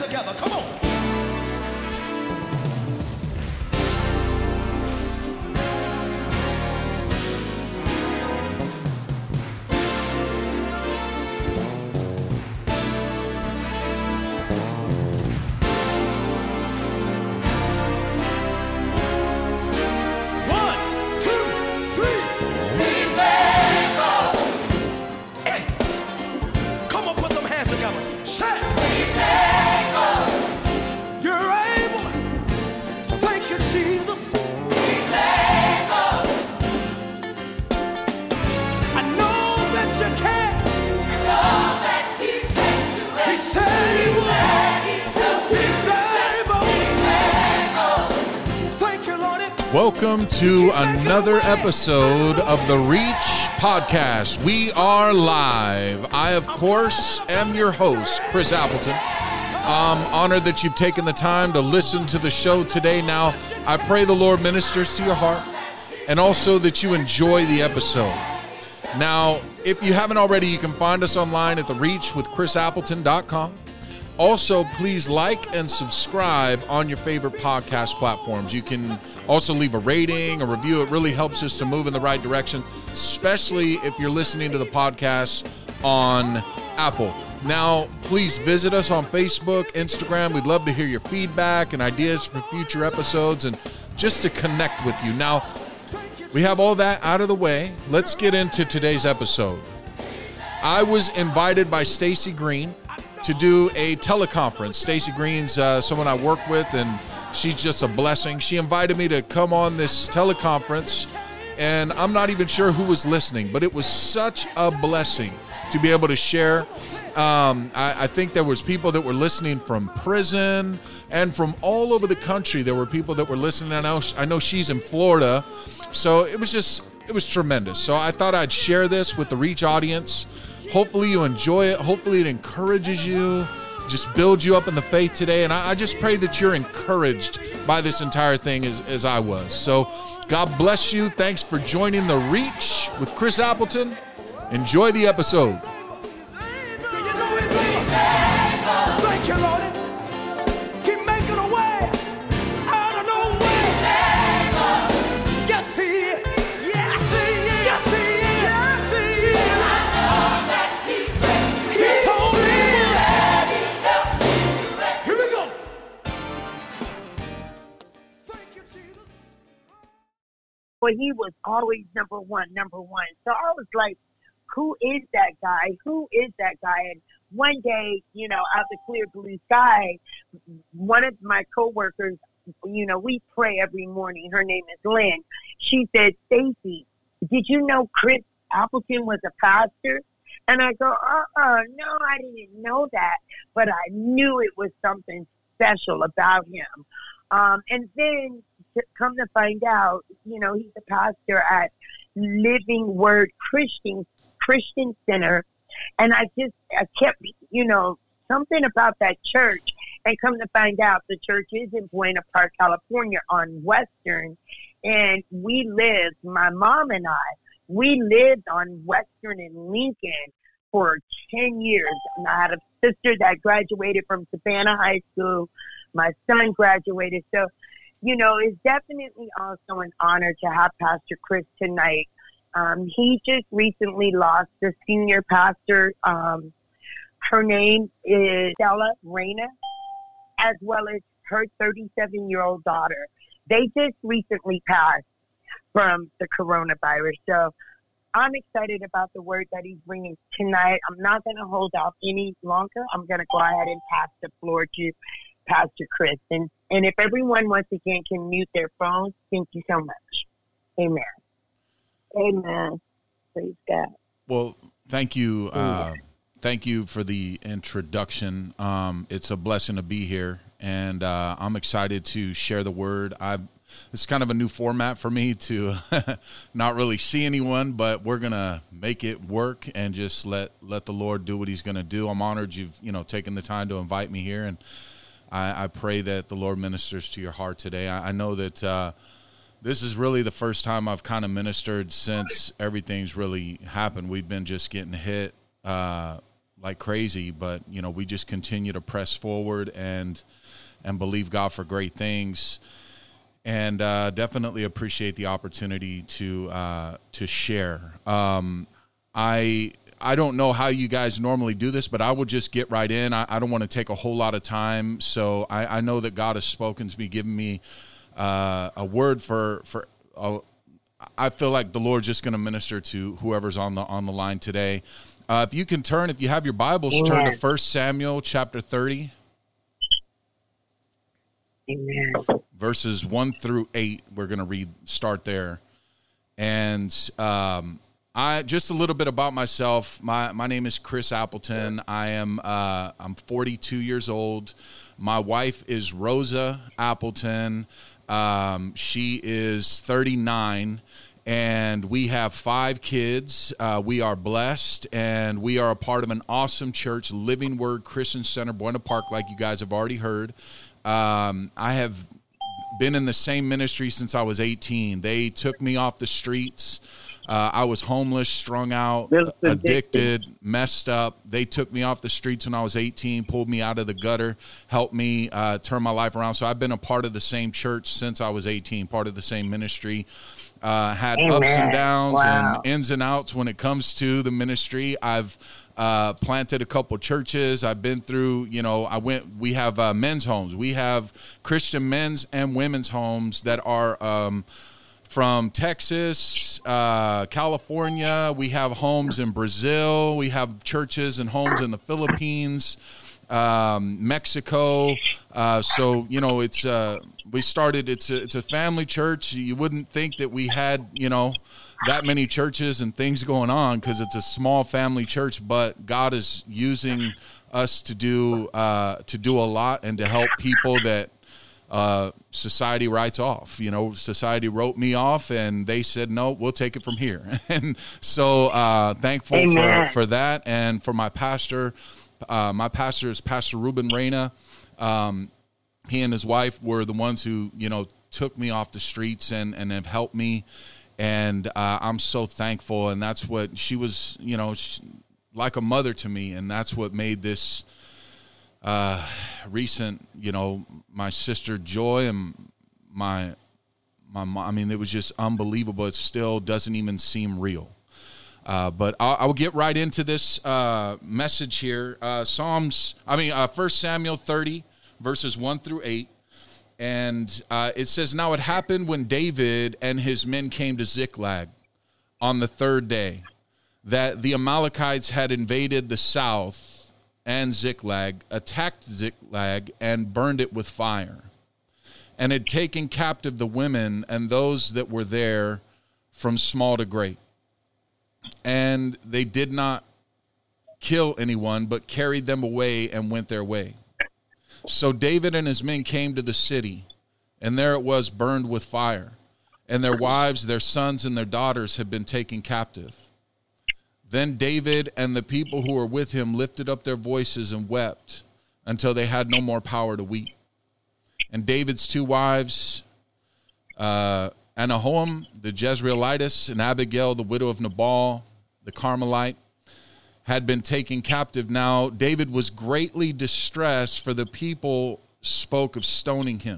hands together. Come on. Welcome to another episode of the Reach Podcast. We are live. I, of course, am your host, Chris Appleton. I'm honored that you've taken the time to listen to the show today. Now, I pray the Lord ministers to your heart and also that you enjoy the episode. Now, if you haven't already, you can find us online at thereachwithchrisappleton.com. Also, please like and subscribe on your favorite podcast platforms. You can also leave a rating, a review. It really helps us to move in the right direction, especially if you're listening to the podcast on Apple. Now, please visit us on Facebook, Instagram. We'd love to hear your feedback and ideas for future episodes and just to connect with you. Now, we have all that out of the way. Let's get into today's episode. I was invited by Stacy Green to do a teleconference. Stacy Green's someone I work with, and she's just a blessing. She invited me to come on this teleconference, and I'm not even sure who was listening, but it was such a blessing to be able to share. I think there was people that were listening from prison and from all over the country. There were people that were listening. I know she's in Florida, so it was tremendous. So I thought I'd share this with the Reach audience. Hopefully you enjoy it. Hopefully it encourages you, just builds you up in the faith today. And I just pray that you're encouraged by this entire thing as I was. So God bless you. Thanks for joining The Reach with Chris Appleton. Enjoy the episode. Thank you, Lord. Keep making a way out of no way. Yes, He is. Yes, He is. Yes, He is. Yes, He is. He told me. Here we go. Thank you, Jesus. Well, he was always number one. So I was like, who is that guy? Who is that guy? And one day, out the clear blue sky, one of my coworkers, we pray every morning. Her name is Lynn. She said, Stacy, did you know Chris Appleton was a pastor? And I go, no, I didn't know that. But I knew it was something special about him. And then to come to find out, he's a pastor at Living Word Christian Center. And I kept, something about that church. And come to find out, the church is in Buena Park, California on Western. And my mom and we lived on Western and Lincoln for 10 years. And I had a sister that graduated from Savannah High School. My son graduated. So, it's definitely also an honor to have Pastor Chris tonight. He just recently lost the senior pastor. Her name is Stella Reyna, as well as her 37-year-old daughter. They just recently passed from the coronavirus. So I'm excited about the word that he's bringing tonight. I'm not going to hold out any longer. I'm going to go ahead and pass the floor to Pastor Chris. And if everyone once again can mute their phones, thank you so much. Amen. Amen. Praise God. Well, thank you. Thank you for the introduction. It's a blessing to be here, and I'm excited to share the word. It's kind of a new format for me to not really see anyone, but we're going to make it work and just let the Lord do what he's going to do. I'm honored you've taken the time to invite me here, and I pray that the Lord ministers to your heart today. I know that this is really the first time I've kind of ministered since everything's really happened. We've been just getting hit like crazy, but we just continue to press forward and believe God for great things. And definitely appreciate the opportunity to share. I don't know how you guys normally do this, but I will just get right in. I don't want to take a whole lot of time. So I know that God has spoken to me, given me a word I feel like the Lord's just going to minister to whoever's on the line today. If you can turn, if you have your Bibles, turn to 1 Samuel chapter 30. Amen. Verses 1 through 8. We're going to start there. And I just a little bit about myself. My name is Chris Appleton. I'm 42 years old. My wife is Rosa Appleton. She is 39, and we have 5 kids. We are blessed, and we are a part of an awesome church, Living Word Christian Center, Buena Park, like you guys have already heard. I have been in the same ministry since I was 18. They took me off the streets. I was homeless, strung out, addicted, messed up. They took me off the streets when I was 18, pulled me out of the gutter, helped me turn my life around. So I've been a part of the same church since I was 18, part of the same ministry. Had Amen. Ups and downs Wow. and ins and outs when it comes to the ministry. I've planted a couple churches. I've been through, we have men's homes. We have Christian men's and women's homes that are from Texas, California. We have homes in Brazil. We have churches and homes in the Philippines, Mexico. So, it's it's a family church. You wouldn't think that we had, that many churches and things going on because it's a small family church, but God is using us to do a lot and to help people that society writes off. Society wrote me off, and they said, no, we'll take it from here. And so thankful for that. And for my pastor is Pastor Ruben Reyna. He and his wife were the ones who, took me off the streets and have helped me. And I'm so thankful. And that's what she was, like a mother to me. And that's what made this recent, my sister Joy and my mom. I mean, it was just unbelievable. It still doesn't even seem real. But I'll get right into this message here. 1 Samuel 30, verses 1 through 8. And it says, now it happened when David and his men came to Ziklag on the 3rd day that the Amalekites had invaded the south and Ziklag, attacked Ziklag, and burned it with fire, and had taken captive the women and those that were there from small to great. And they did not kill anyone, but carried them away and went their way. So David and his men came to the city, and there it was burned with fire, and their wives, their sons, and their daughters had been taken captive. Then David and the people who were with him lifted up their voices and wept until they had no more power to weep. And David's 2 wives, Ahinoam the Jezreelitess and Abigail, the widow of Nabal, the Carmelite, had been taken captive. Now David was greatly distressed, for the people spoke of stoning him,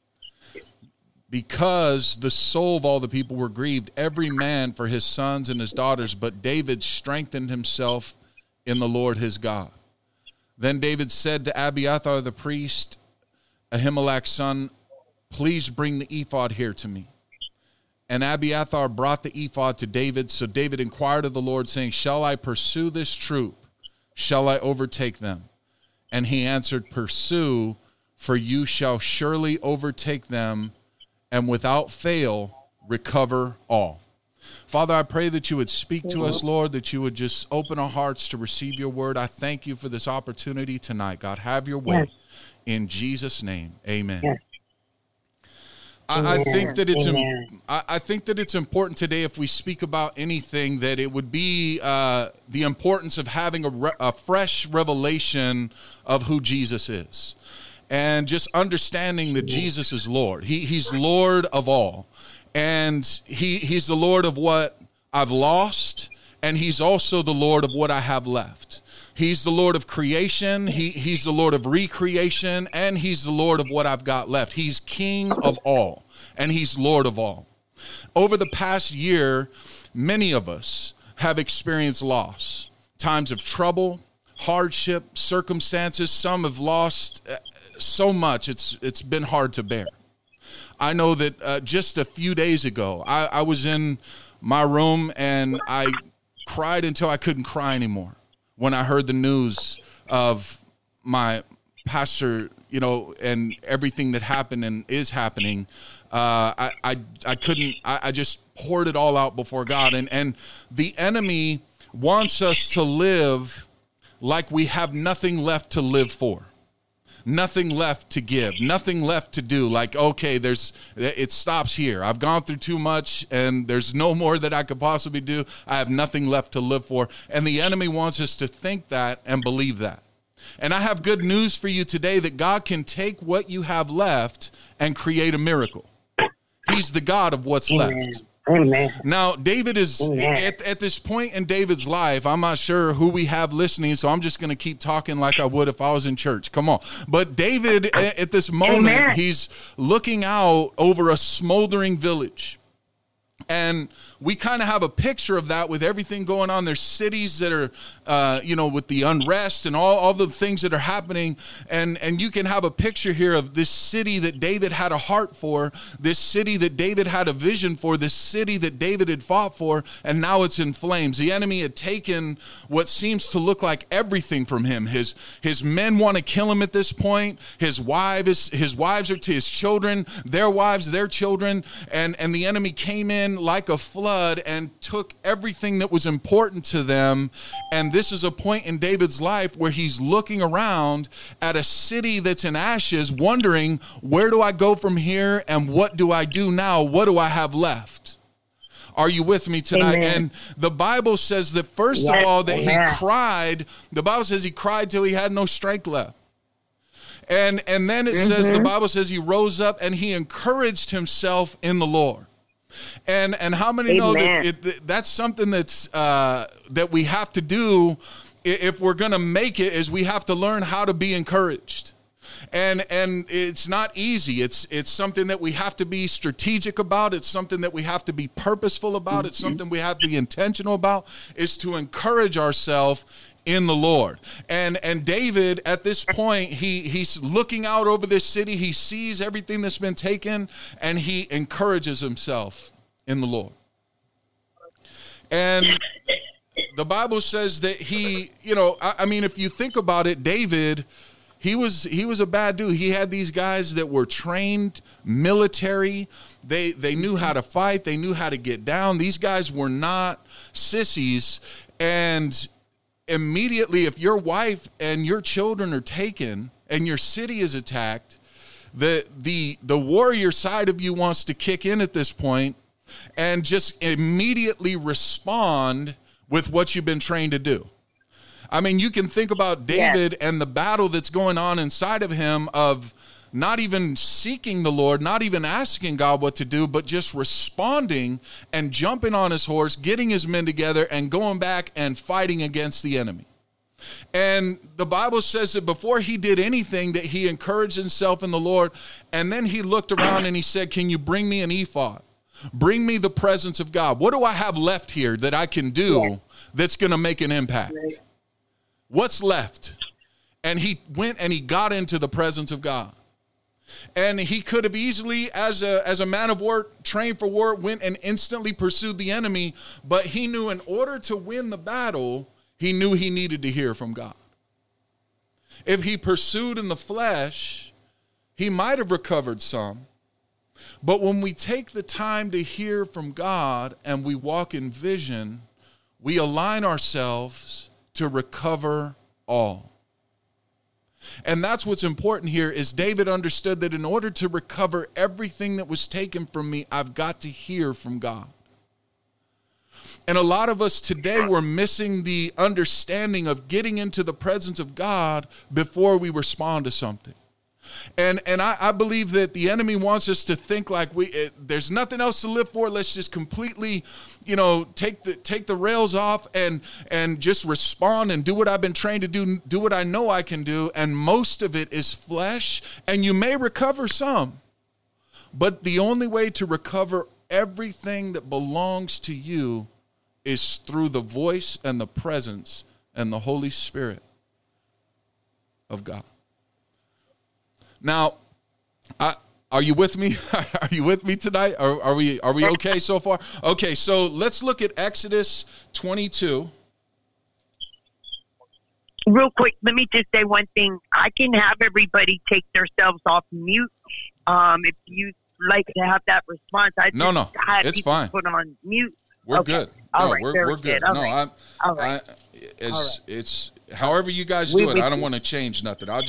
because the soul of all the people were grieved, every man for his sons and his daughters. But David strengthened himself in the Lord his God. Then David said to Abiathar the priest, Ahimelech's son, please bring the ephod here to me. And Abiathar brought the ephod to David. So David inquired of the Lord, saying, shall I pursue this troop? Shall I overtake them? And he answered, pursue, for you shall surely overtake them, and without fail recover all. Father, I pray that you would speak to us, Lord, that you would just open our hearts to receive your word. I thank you for this opportunity tonight. God, have your way. Yes. In Jesus' name, amen. Yes. I think that it's important today, if we speak about anything, that it would be the importance of having a fresh revelation of who Jesus is, and just understanding that Jesus is Lord. He's Lord of all, and he's the Lord of what I've lost, and he's also the Lord of what I have left. He's the Lord of creation. He's the Lord of recreation, and he's the Lord of what I've got left. He's King of all, and he's Lord of all. Over the past year, many of us have experienced loss, times of trouble, hardship, circumstances. Some have lost so much, it's been hard to bear. I know that just a few days ago, I was in my room and I cried until I couldn't cry anymore when I heard the news of my pastor, you know, and everything that happened and is happening. I couldn't, I just poured it all out before God. And the enemy wants us to live like we have nothing left to live for. Nothing left to give, nothing left to do. Like, okay, it stops here. I've gone through too much and there's no more that I could possibly do. I have nothing left to live for. And the enemy wants us to think that and believe that. And I have good news for you today that God can take what you have left and create a miracle. He's the God of what's left. Amen. Now, David is at this point in David's life. I'm not sure who we have listening, so I'm just going to keep talking like I would if I was in church. Come on. But David, at this moment, he's looking out over a smoldering village. And we kind of have a picture of that with everything going on. There's cities that are, with the unrest and all the things that are happening. And you can have a picture here of this city that David had a heart for, this city that David had a vision for, this city that David had fought for, and now it's in flames. The enemy had taken what seems to look like everything from him. His men want to kill him at this point. His wives are to his children, their wives, their children. And the enemy came in like a flood and took everything that was important to them. And this is a point in David's life where he's looking around at a city that's in ashes, wondering, where do I go from here and what do I do now? What do I have left? Are you with me tonight? Amen. And the Bible says that first of all, that he cried. The Bible says he cried till he had no strength left. And then it says, the Bible says he rose up and he encouraged himself in the Lord. And how many know that that's something that's that we have to do if we're going to make it, is we have to learn how to be encouraged. And it's not easy. It's something that we have to be strategic about. It's something that we have to be purposeful about. It's something we have to be intentional about, is to encourage ourselves in the Lord. And David, at this point, he's looking out over this city. He sees everything that's been taken, and he encourages himself in the Lord. And the Bible says that he, if you think about it, David, he was a bad dude. He had these guys that were trained military. They knew how to fight. They knew how to get down. These guys were not sissies. And immediately, if your wife and your children are taken and your city is attacked, the warrior side of you wants to kick in at this point and just immediately respond with what you've been trained to do. I mean, you can think about David and the battle that's going on inside of him, of not even seeking the Lord, not even asking God what to do, but just responding and jumping on his horse, getting his men together and going back and fighting against the enemy. And the Bible says that before he did anything, that he encouraged himself in the Lord. And then he looked around and he said, can you bring me an ephod? Bring me the presence of God. What do I have left here that I can do that's going to make an impact? What's left? And he went and he got into the presence of God. And he could have easily, as a man of war, trained for war, went and instantly pursued the enemy. But he knew in order to win the battle, he knew he needed to hear from God. If he pursued in the flesh, he might have recovered some. But when we take the time to hear from God and we walk in vision, we align ourselves to recover all. And that's what's important here, is David understood that in order to recover everything that was taken from me, I've got to hear from God. And a lot of us today, we're missing the understanding of getting into the presence of God before we respond to something. And I believe that the enemy wants us to think like there's nothing else to live for. Let's just completely, take the rails off and just respond and do what I've been trained to do what I know I can do. And most of it is flesh, and you may recover some, but the only way to recover everything that belongs to you is through the voice and the presence and the Holy Spirit of God. Now, are you with me? Are you with me tonight? Are we okay so far? Okay, so let's look at Exodus 22. Real quick, let me just say one thing. I can have everybody take themselves off mute. If you like to have that response, no, it's fine. Put on mute. We're good. All right, we're good. All no, right. All right. It's however you guys do it. I don't want to change nothing. All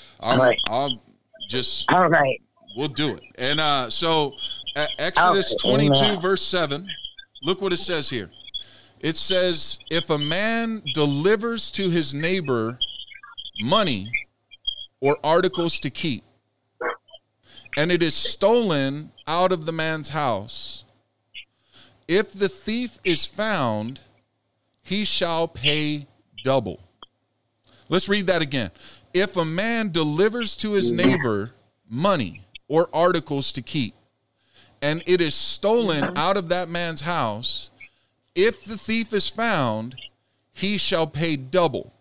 right. We'll do it. And so Exodus 22, verse 7, look what it says here. It says, if a man delivers to his neighbor money or articles to keep, and it is stolen out of the man's house, if the thief is found, he shall pay double. Let's read that again. If a man delivers to his neighbor money or articles to keep, and it is stolen out of that man's house, if the thief is found, he shall pay double.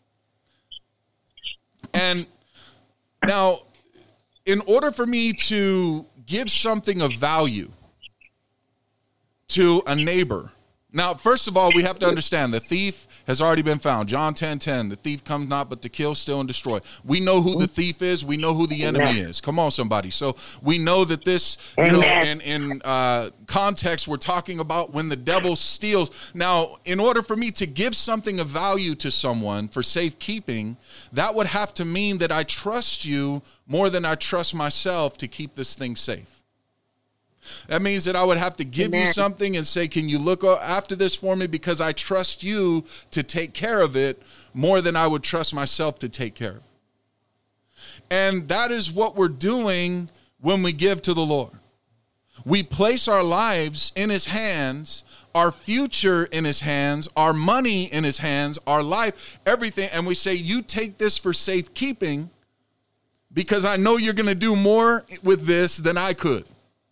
And now, in order for me to give something of value to a neighbor, now, first of all, we have to understand the thief has already been found. John 10:10, the thief comes not but to kill, steal, and destroy. We know who the thief is. We know who the enemy is. Come on, somebody. So we know that this, in context, we're talking about when the devil steals. Now, in order for me to give something of value to someone for safekeeping, that would have to mean that I trust you more than I trust myself to keep this thing safe. That means that I would have to give you something and say, can you look after this for me, because I trust you to take care of it more than I would trust myself to take care of it. And that is what we're doing when we give to the Lord. We place our lives in his hands, our future in his hands, our money in his hands, our life, everything. And we say, you take this for safekeeping because I know you're going to do more with this than I could.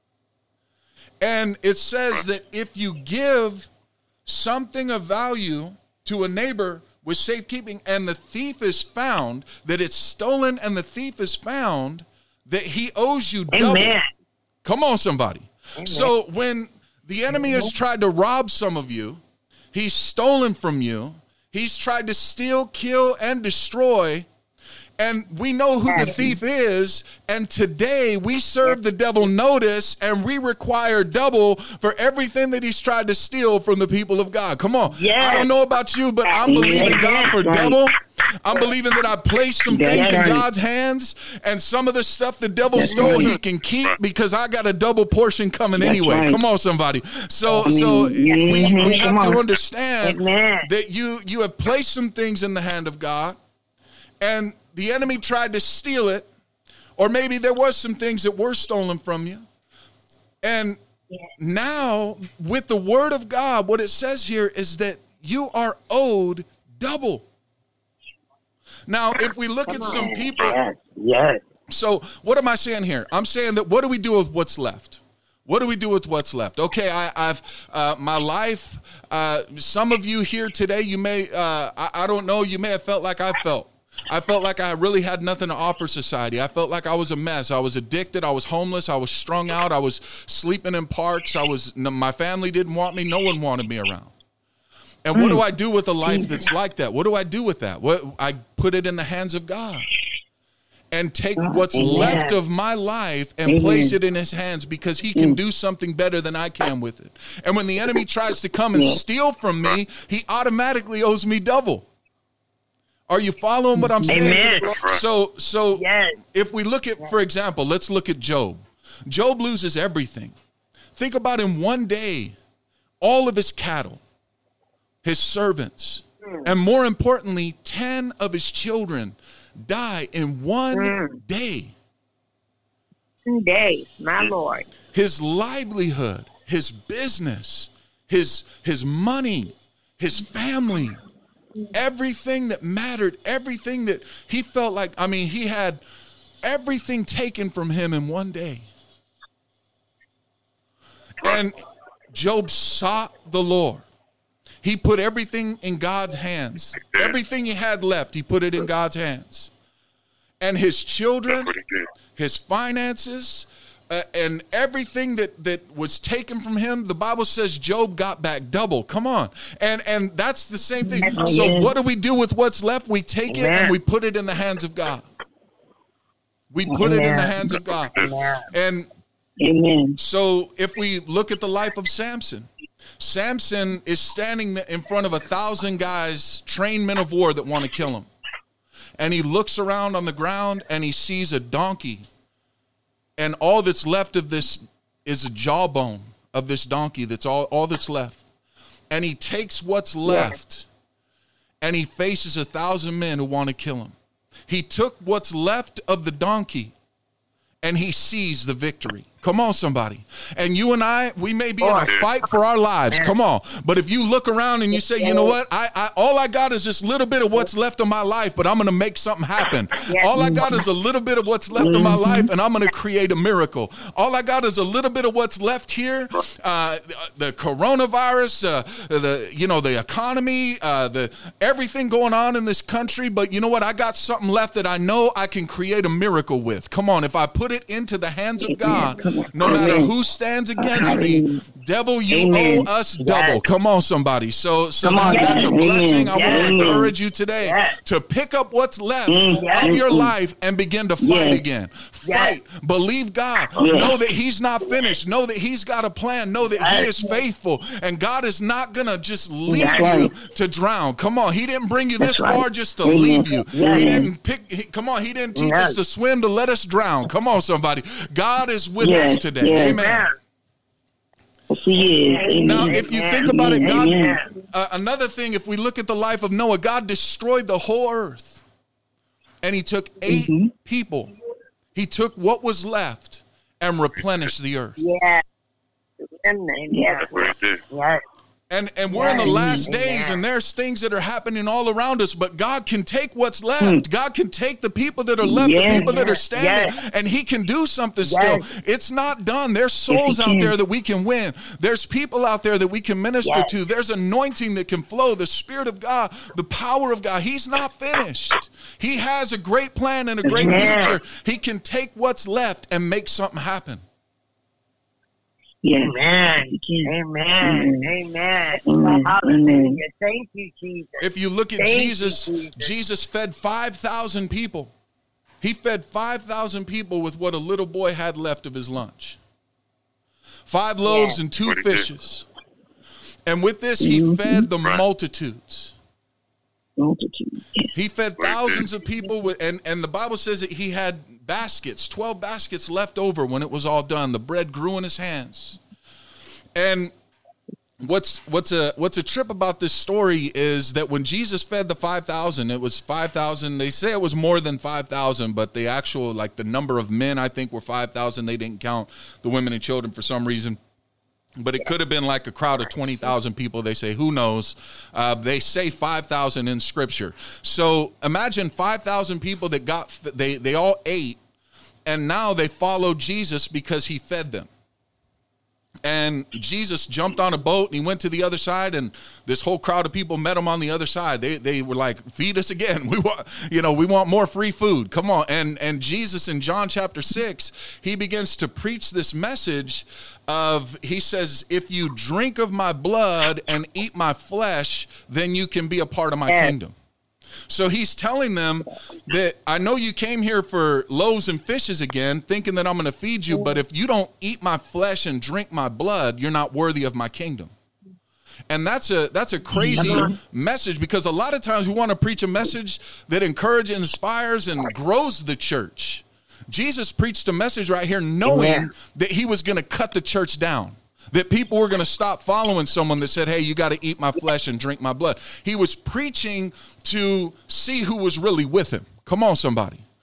And it says that if you give something of value to a neighbor with safekeeping and the thief is found, that it's stolen and the thief is found, that he owes you double. Amen. Come on, somebody. Amen. So when the enemy has tried to rob some of you, he's stolen from you, he's tried to steal, kill, and destroy. And we know who the thief is, and today we serve the devil notice, and we require double for everything that he's tried to steal from the people of God. Come on. I don't know about you, but I'm believing God for double. I'm believing that I placed some things in God's hands, and some of the stuff the devil stole, he can keep, because I got a double portion coming anyway. Come on, somebody. So we have to understand that you have placed some things in the hand of God, and the enemy tried to steal it, or maybe there was some things that were stolen from you. And now, with the word of God, what it says here is that you are owed double. Now, if we look at some people, so what am I saying here? I'm saying that what do we do with what's left? What do we do with what's left? Okay, I've my life, some of you here today, you may, I don't know, you may have felt like I felt. I felt like I really had nothing to offer society. I felt like I was a mess. I was addicted. I was homeless. I was strung out. I was sleeping in parks. My family didn't want me. No one wanted me around. And what do I do with a life that's like that? What do I do with that? I put it in the hands of God and take what's left of my life and place it in his hands, because he can do something better than I can with it. And when the enemy tries to come and steal from me, he automatically owes me double. Are you following what I'm saying? So if we look at, for example, let's look at Job. Job loses everything. Think about in one day, all of his cattle, his servants, and more importantly, 10 of his children die in one day. Day, my Lord. His livelihood, his business, his money, his family, everything that mattered, everything that he felt like, I mean, he had everything taken from him in one day. And Job sought the Lord. He put everything in God's hands. Everything he had left, he put it in God's hands. And his children, his finances, and everything that was taken from him, the Bible says Job got back double. Come on. And that's the same thing. So what do we do with what's left? We take it and we put it in the hands of God. We put it in the hands of God. And so if we look at the life of Samson, Samson is standing in front of 1,000 guys, trained men of war that want to kill him. And he looks around on the ground and he sees a donkey. And all that's left of this is a jawbone of this donkey. That's all that's left. And he takes what's left and he faces 1,000 men who want to kill him. He took what's left of the donkey and he sees the victory. Come on, somebody. And you and I, we may be in a fight for our lives. Come on. But if you look around and you say, you know what, all I got is this little bit of what's left of my life, but I'm going to make something happen. All I got is a little bit of what's left of my life, and I'm going to create a miracle. All I got is a little bit of what's left here. The coronavirus, the economy, everything going on in this country. But you know what? I got something left that I know I can create a miracle with. Come on. If I put it into the hands of God, no matter who stands against me, devil, you owe us double. Come on, somebody. So that's a blessing. I want to encourage you today to pick up what's left of your life and begin to fight again. Fight. Believe God. Know that he's not finished. Know that he's got a plan. Know that he is faithful. And God is not going to just leave you to drown. Come on. He didn't bring you this far just to leave you. He didn't he didn't teach us to swim to let us drown. Come on, somebody. God is with us today. Amen. Now, if you think about it, God, another thing, if we look at the life of Noah, God destroyed the whole earth. And he took 8 people. He took what was left and replenished the earth. And we're in the last days, and there's things that are happening all around us, but God can take what's left. God can take the people that are left, the people that are standing, and he can do something still. It's not done. There's souls out there that we can win. There's people out there that we can minister to. There's anointing that can flow, the Spirit of God, the power of God. He's not finished. He has a great plan and a great future. He can take what's left and make something happen. Amen. Hallelujah. Thank you, Jesus. If you look at Jesus, Jesus fed 5,000 people. He fed 5,000 people with what a little boy had left of his lunch. 5 loaves and 2 fishes. And with this, he fed the multitudes. He fed thousands of people with, and the Bible says that he had baskets, 12 baskets left over when it was all done. The bread grew in his hands. And what's a trip about this story is that when Jesus fed the 5,000, it was 5,000. They say it was more than 5,000, but the actual, the number of men, I think, were 5,000. They didn't count the women and children for some reason. But it could have been like a crowd of 20,000 people. They say, who knows? They say 5,000 in Scripture. So imagine 5,000 people that they all ate, and now they followed Jesus because he fed them. And Jesus jumped on a boat and he went to the other side, and this whole crowd of people met him on the other side. They were like, feed us again. We want more free food. Come on. And Jesus in John chapter 6, he begins to preach this message he says, if you drink of my blood and eat my flesh, then you can be a part of my kingdom. So he's telling them that I know you came here for loaves and fishes again, thinking that I'm going to feed you, but if you don't eat my flesh and drink my blood, you're not worthy of my kingdom. And that's a crazy message, because a lot of times we want to preach a message that encourages, inspires, and grows the church. Jesus preached a message right here knowing that he was going to cut the church down. That people were going to stop following someone that said, hey, you got to eat my flesh and drink my blood. He was preaching to see who was really with him. Come on, somebody.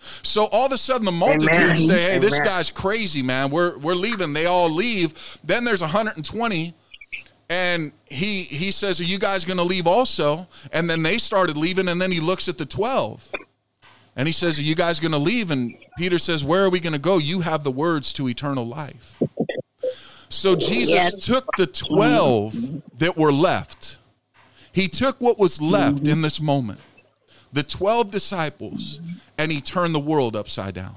So all of a sudden the multitude Amen. say, hey, this Amen. guy's crazy, man. We're leaving. They all leave. Then there's 120. And he says, are you guys going to leave also? And then they started leaving. And then he looks at the 12 and he says, are you guys going to leave? And Peter says, where are we going to go? You have the words to eternal life. So Jesus took the 12 that were left. He took what was left in this moment, the 12 disciples, and he turned the world upside down.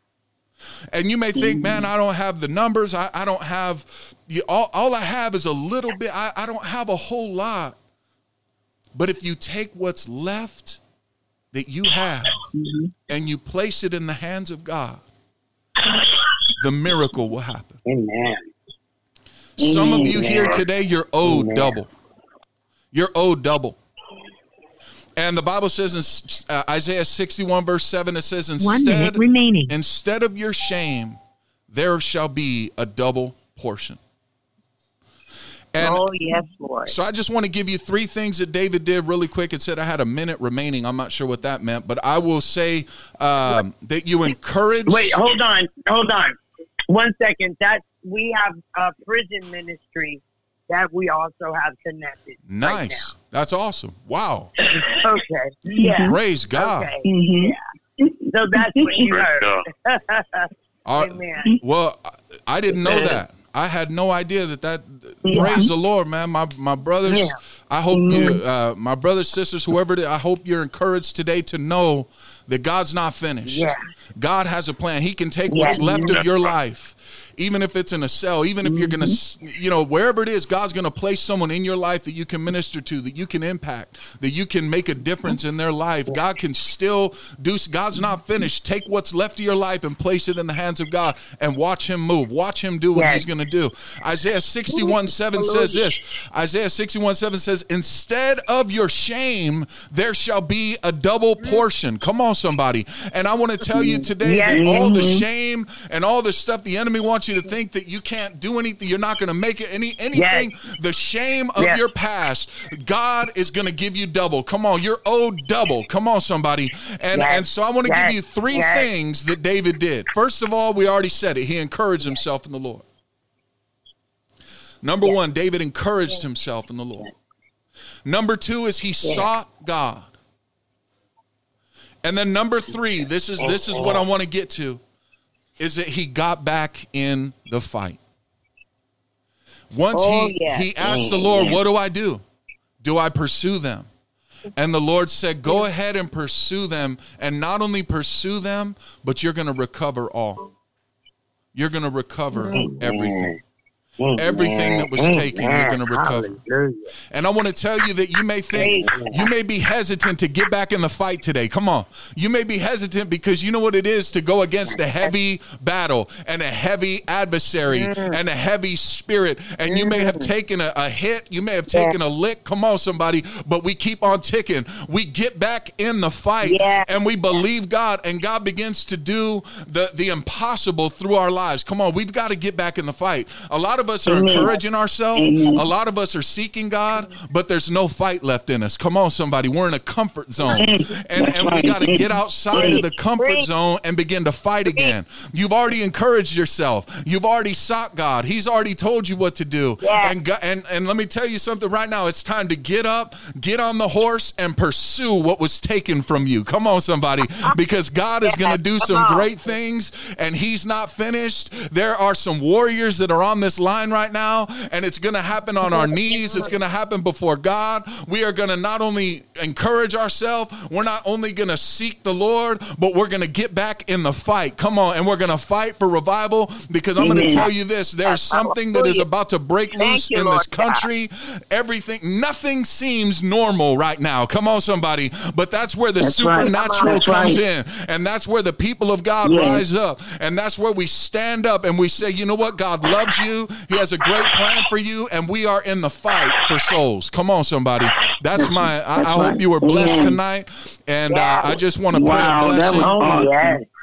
And you may think, man, I don't have the numbers. I don't have, all I have is a little bit. I don't have a whole lot. But if you take what's left that you have and you place it in the hands of God, the miracle will happen. Amen. Some of you here today, you're owed double. You're owed double. And the Bible says in Isaiah 61, verse 7, it says, 1 minute remaining. Instead of your shame, there shall be a double portion. And Oh, yes, Lord. so I just want to give you 3 things that David did really quick. It said I had a minute remaining. I'm not sure what that meant, but I will say that you encourage. Wait, hold on. 1 second. We have a prison ministry that we also have connected. Nice. That's awesome. Wow. Right now. Okay. Yeah. Praise God. Okay. Yeah. So that's what you heard. Amen. Well, I didn't know that. I had no idea that. Praise the Lord, man. My brothers. Yeah. I hope you, my brothers, sisters, whoever it is, I hope you're encouraged today to know that God's not finished. Yeah. God has a plan. He can take what's left of your life, even if it's in a cell, even if you're going to, wherever it is, God's going to place someone in your life that you can minister to, that you can impact, that you can make a difference in their life. God can still do, God's not finished. Take what's left of your life and place it in the hands of God and watch him move. Watch him do what he's going to do. Isaiah 61:7 says this. Isaiah 61:7 says, instead of your shame, there shall be a double portion. Come on, somebody. And I want to tell you today that all the shame and all the stuff the enemy wants you to think that you can't do anything, you're not going to make it anything, the shame of your past, God is going to give you double. Come on, you're owed double. Come on, somebody. And so I want to give you 3 things that David did. First of all, we already said it. He encouraged himself in the Lord. Number 1, David encouraged himself in the Lord. Number 2 is he sought God. And then number 3, this is what I want to get to, is that he got back in the fight. Once he asked the Lord, what do I do? Do I pursue them? And the Lord said, go ahead and pursue them. And not only pursue them, but you're going to recover all. You're going to recover everything. Everything that was taken, you're going to recover. And I want to tell you that you may think, you may be hesitant to get back in the fight today. Come on. You may be hesitant because you know what it is to go against a heavy battle and a heavy adversary and a heavy spirit. And you may have taken a hit. You may have taken a lick. Come on, somebody. But we keep on ticking. We get back in the fight and we believe God, and God begins to do the impossible through our lives. Come on. We've got to get back in the fight. A lot of us are encouraging ourselves. A lot of us are seeking God, but there's no fight left in us. Come on, somebody. We're in a comfort zone. And we got to get outside of the comfort zone and begin to fight again. You've already encouraged yourself. You've already sought God. He's already told you what to do. And let me tell you something right now. It's time to get up, get on the horse, and pursue what was taken from you. Come on, somebody. Because God is going to do some great things, and he's not finished. There are some warriors that are on this line right now, and it's going to happen on our knees. It's going to happen before God. We are going to not only encourage ourselves, we're not only going to seek the Lord, but we're going to get back in the fight. Come on, and we're going to fight for revival, because I'm going to tell you this, there's something that is about to break loose in this country. Nothing seems normal right now. Come on, somebody. But that's where the supernatural comes in, and that's where the people of God rise up, and that's where we stand up and we say, you know what? God loves you. He has a great plan for you, and we are in the fight for souls. Come on, somebody. That's I hope you were blessed tonight, and I just want to pray a blessing.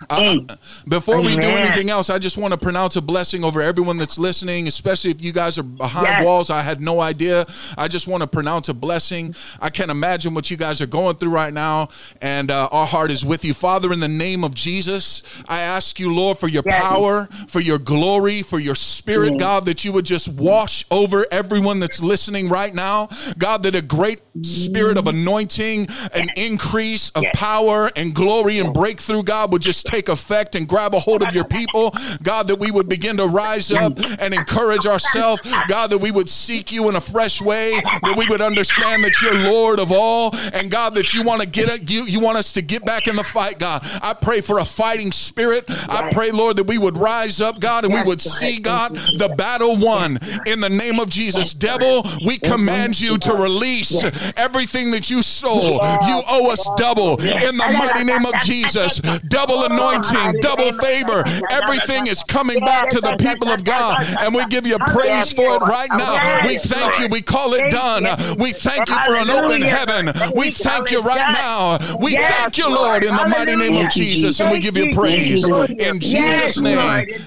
Before we do anything else, I just want to pronounce a blessing over everyone that's listening, especially if you guys are behind walls. I had no idea. I just want to pronounce a blessing. I can't imagine what you guys are going through right now, and our heart is with you. Father, in the name of Jesus, I ask you, Lord, for your power, for your glory, for your spirit, God, that you would just wash over everyone that's listening right now. God, that a great spirit of anointing, an increase of power and glory and breakthrough, God, would just take effect and grab a hold of your people. God, that we would begin to rise up and encourage ourselves. God, that we would seek you in a fresh way, that we would understand that you're Lord of all, and God, that you want to you want us to get back in the fight, God. I pray for a fighting spirit. I pray, Lord, that we would rise up, God, and we would see, God, the battle won in the name of Jesus. Devil, we command you to release everything that you stole. You owe us double in the mighty name of Jesus. Double anointing, double favor. Everything is coming back to the people of God, and we give you praise for it right now. We thank you. We call it done. We thank you for an open heaven. We thank you right now. We thank you, Lord, in the mighty name of Jesus, and we give you praise in Jesus' name.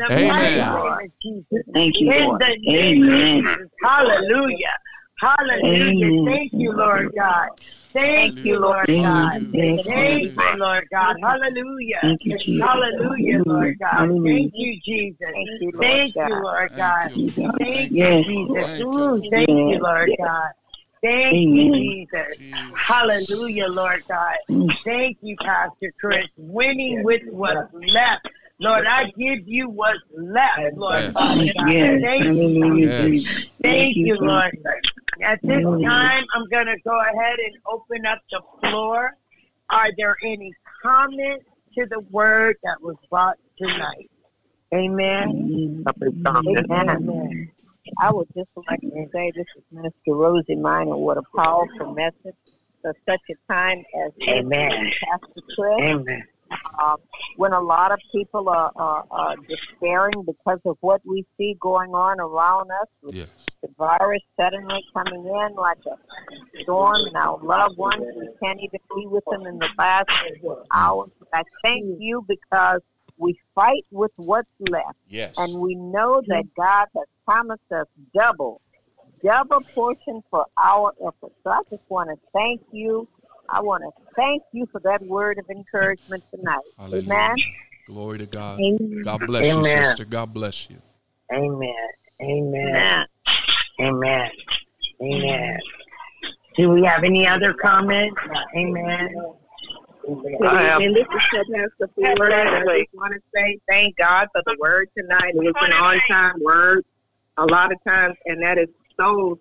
Amen. Thank you, Lord. Amen. Hallelujah. Hallelujah. Thank you, Lord God. Thank you, Lord God. Thank you, Lord God. Hallelujah. Hallelujah, Lord God. Thank you, Jesus. Thank you, Lord God. Thank you, Jesus. Thank you, Lord God. Thank you, Jesus. Hallelujah, Lord God. Thank you, Pastor Chris. Winning with what's left. Lord, I give you what's left, Lord. Father God. Thank you. Thank you, Lord. At this time, I'm going to go ahead and open up the floor. Are there any comments to the word that was brought tonight? Amen. Amen. I would just like to say this is Minister Rosie Minor. What a powerful message for such a time as Pastor Chris. Amen. When a lot of people are despairing because of what we see going on around us, with the virus suddenly coming in like a storm, and our loved ones, we can't even be with them in the last hours. I thank you because we fight with what's left. Yes. And we know that God has promised us double portion for our efforts. So I just want to thank you. I want to thank you for that word of encouragement tonight. Hallelujah. Amen. Glory to God. Amen. God bless you, sister. God bless you. Amen. Amen. Amen. Amen. Do we have any other comments? Amen. And this is Pastor Ford. I just want to say thank God for the word tonight. It was an on-time word a lot of times, and that is so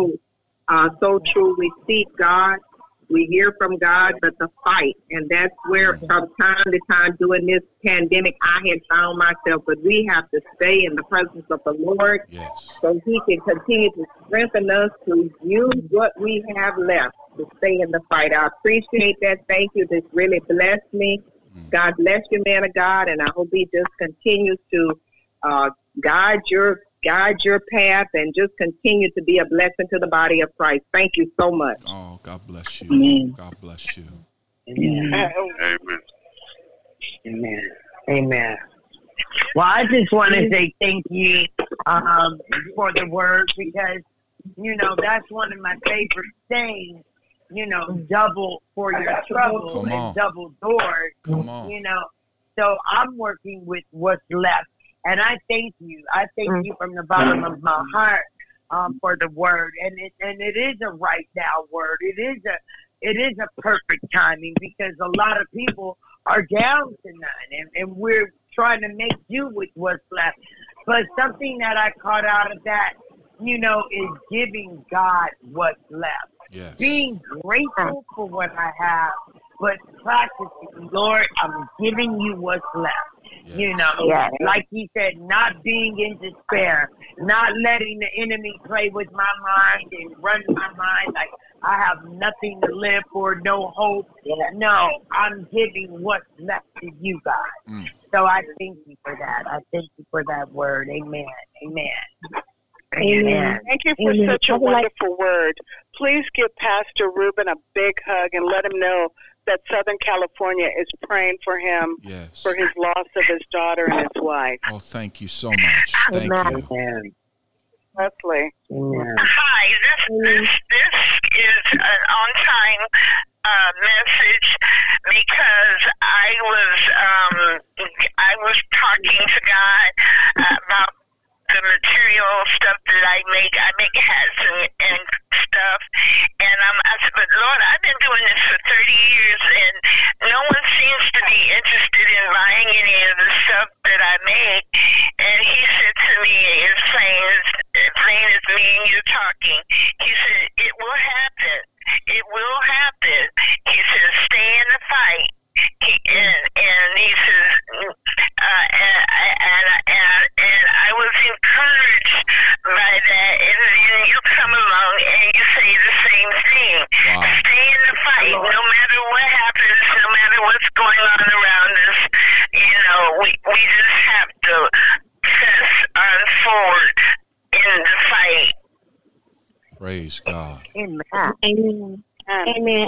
true. We seek God. We hear from God, but the fight, and that's where from time to time during this pandemic, I had found myself, but we have to stay in the presence of the Lord so He can continue to strengthen us to use what we have left to stay in the fight. I appreciate that. Thank you. This really blessed me. God bless you, man of God, and I hope He just continues to guide your path and just continue to be a blessing to the body of Christ. Thank you so much. Oh, God bless you. Amen. God bless you. Amen. Amen. Amen. Well, I just want to say thank you for the word, because, that's one of my favorite sayings, double for your trouble and double doors. Come on. So I'm working with what's left. And I thank you. I thank you from the bottom of my heart for the word. And it is a right now word. It is a perfect timing, because a lot of people are down tonight, and we're trying to make do with what's left. But something that I caught out of that, is giving God what's left. Yes. Being grateful for what I have, but practicing, Lord, I'm giving you what's left. Yes. Like he said, not being in despair, not letting the enemy play with my mind and run my mind like I have nothing to live for, no hope. No, I'm giving what's left to you, God. So I thank you for that. I thank you for that word. Amen. Amen. Amen. Thank you for such a wonderful word. Please give Pastor Ruben a big hug and let him know that Southern California is praying for him for his loss of his daughter and his wife. Oh, thank you so much. Thank you. Leslie. Hi, this is an on-time message because I was talking to God about the material stuff that I make. I make hats and stuff, and I said, but Lord, I've been doing this for 30 years, and no one seems to be interested in buying any of the stuff that I make. And he said to me, as plain as me and you talking, he said, it will happen. It will happen. He says, stay in the fight. And he says, and I was encouraged by that. And then you come along and you say the same thing. Wow. Stay in the fight, no matter what happens, no matter what's going on around us. You know, we just have to press on forward in the fight. Praise God. Amen. Amen. Amen.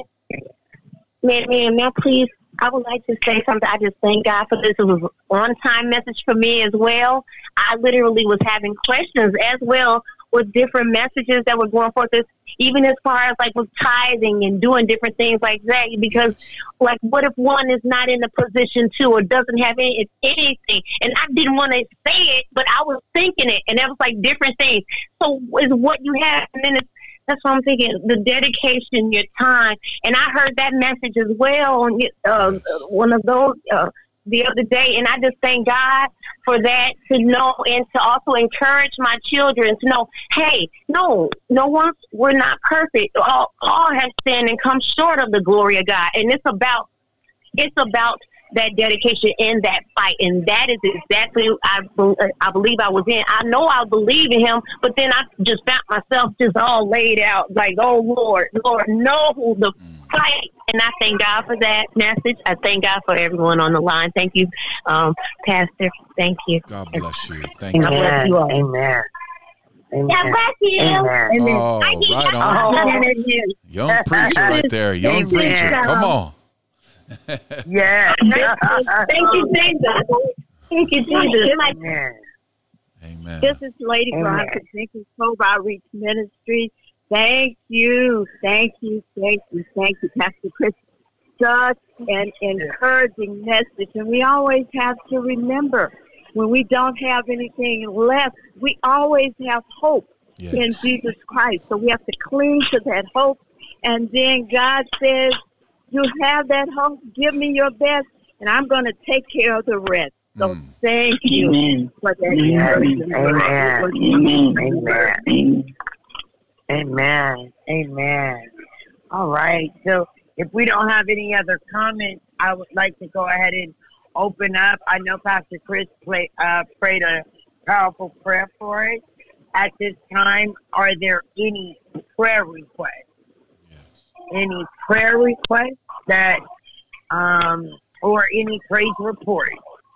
Man, now please, I would like to say something. I just thank God for this. It was an on-time message for me as well. I literally was having questions as well with different messages that were going forth, even as far as like with tithing and doing different things like that. Because like, what if one is not in a position to or doesn't have anything? And I didn't want to say it, but I was thinking it, and that was like different things. So is what you have, and then that's what I'm thinking, the dedication, your time. And I heard that message as well on one of those the other day. And I just thank God for that, to know and to also encourage my children to know, hey, we're not perfect. All have sinned and come short of the glory of God. And it's about that dedication in that fight, and that is exactly I believe I was in. I know I believe in him, but then I just found myself just all laid out like, oh Lord, no, the fight. And I thank God for that message. I thank God for everyone on the line. Thank you, Pastor. Thank you. God bless you. Thank you. God bless you all. Amen. Amen. God bless you. Amen. Oh, right on. Young preacher right there. Young preacher. Come on. Yeah. Thank you, Jesus. Thank you, Jesus. Amen. This is Lady Veronica Jenkins, Hope Outreach Ministry. Thank you, Pastor Chris. Such an encouraging message, and we always have to remember, when we don't have anything left, we always have hope in Jesus Christ. So we have to cling to that hope, and then God says, you have that hope, give me your best, and I'm going to take care of the rest. So thank you for that. Amen. All right. So if we don't have any other comments, I would like to go ahead and open up. I know Pastor Chris prayed a powerful prayer for it. At this time, are there any prayer requests? Any prayer requests that, or any praise report?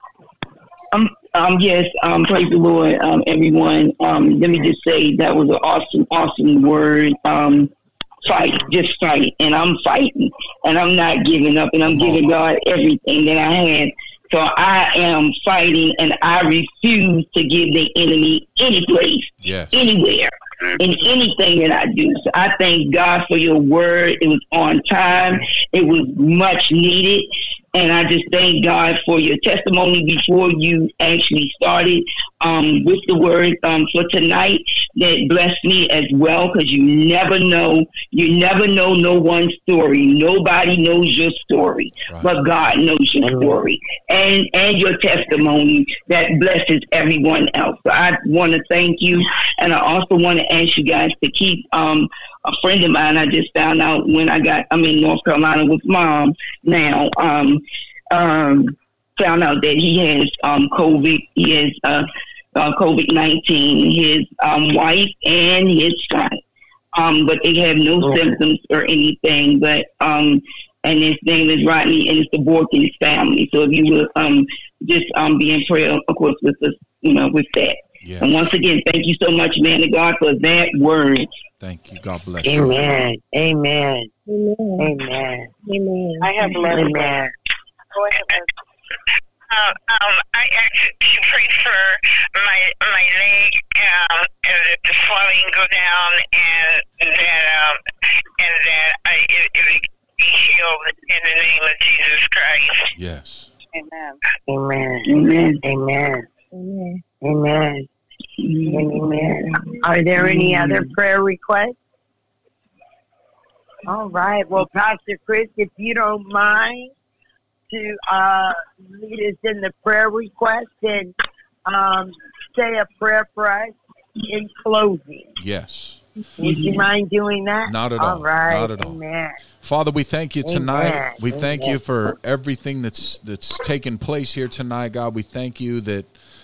Yes, praise the Lord, everyone. Let me just say that was an awesome word. Fight, just fight. And I'm fighting, and I'm not giving up, and I'm giving God everything that I had. So I am fighting, and I refuse to give the enemy any place, anywhere, in anything that I do. So I thank God for your word. It was on time. It was much needed. And I just thank God for your testimony before you actually started with the word for tonight. That blessed me as well, because you never know no one's story. Nobody knows your story, but God knows your story and your testimony that blesses everyone else. So I want to thank you, and I also want to ask you guys to keep a friend of mine. I just found out when I'm in North Carolina with Mom now. Found out that he has COVID. He has COVID-19. His wife and his son, but they have no symptoms or anything. But and his name is Rodney, and it's the Borkins family. So if you would just be in prayer, of course, with us, with that. Yeah. And once again, thank you so much, man of God, for that word. Thank you. God bless you. Amen. Amen. Amen. I have love. Amen. Go ahead. I actually prayed for my leg and the swelling go down, and that it would be healed in the name of Jesus Christ. Yes. Amen. Amen. Amen. Amen. Amen. Amen. Amen. Are there any other prayer requests? All right. Well, Pastor Chris, if you don't mind to lead us in the prayer request and say a prayer for us in closing. Yes. Would you mind doing that? Not at all. All right. Not at all. Amen. Father, we thank you tonight. Amen. We thank you for everything that's taken place here tonight, God. We thank you that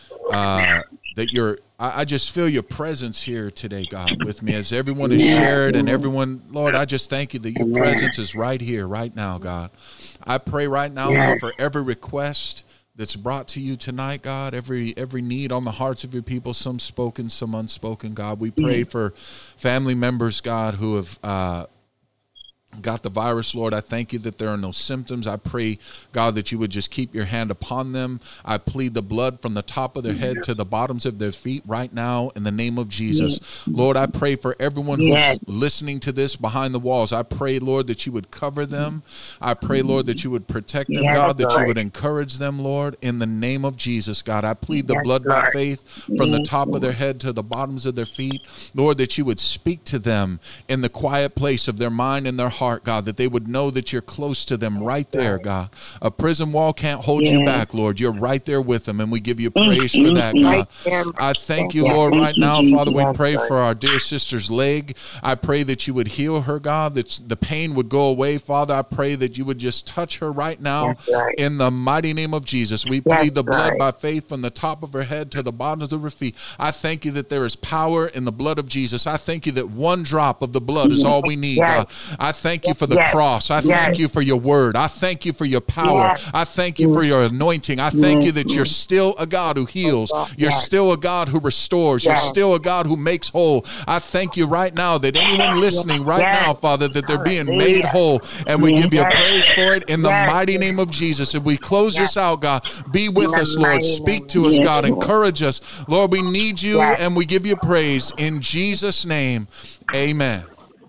I just feel your presence here today, God, with me as everyone is shared and everyone, Lord, I just thank you that your presence is right here, right now, God. I pray right now, Lord, for every request that's brought to you tonight, God, every need on the hearts of your people, some spoken, some unspoken, God. We pray for family members, God, who have got the virus, Lord. I thank you that there are no symptoms. I pray, God, that you would just keep your hand upon them. I plead the blood from the top of their head to the bottoms of their feet right now in the name of Jesus. Lord, I pray for everyone who's listening to this behind the walls. I pray, Lord, that you would cover them. I pray, Lord, that you would protect them, God, that you would encourage them, Lord, in the name of Jesus, God. I plead the blood by faith from the top of their head to the bottoms of their feet. Lord, that you would speak to them in the quiet place of their mind and their heart, God, that they would know that you're close to them right there, God. A prison wall can't hold you back, Lord. You're right there with them, and we give you praise for that, God. I thank you, Lord, right now, Father. We pray for our dear sister's leg. I pray that you would heal her, God, that the pain would go away, Father. I pray that you would just touch her right now in the mighty name of Jesus. We plead the blood by faith from the top of her head to the bottoms of her feet. I thank you that there is power in the blood of Jesus. I thank you that one drop of the blood is all we need, God. I thank you for the cross. I thank you for your word. I thank you for your power. I thank you for your anointing. I thank you that you're still a God who heals. You're still a God who restores. You're still a God who makes whole. I thank you right now that anyone listening right now, Father, that they're being made whole, and we give you praise for it in the mighty name of Jesus. If we close this out, God, be with us, Lord. Speak to us, God. Encourage us. Lord, we need you, and we give you praise in Jesus' name. Amen.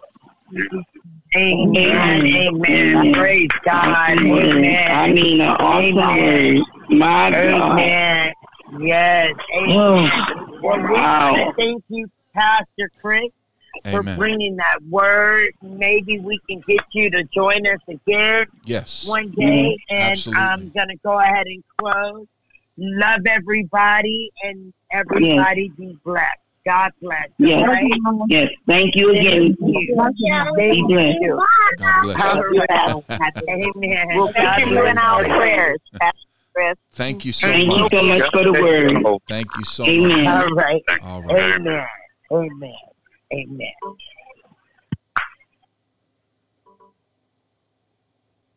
Amen. Amen. Praise God. Amen. I mean, awesome word. My God. Amen. Yes. Amen. Well, wow. Thank you, Pastor Chris, for bringing that word. Maybe we can get you to join us again one day. And absolutely. I'm going to go ahead and close. Love everybody, and everybody be blessed. God bless. Yes. Right? Yes. Thank you again. Thank you. God bless you. Amen. We'll keep you in our prayers, Pastor Chris. Thank you so much. Thank you so much for the word. Thank you so Amen. much. All right. All right. Amen. Amen. Amen.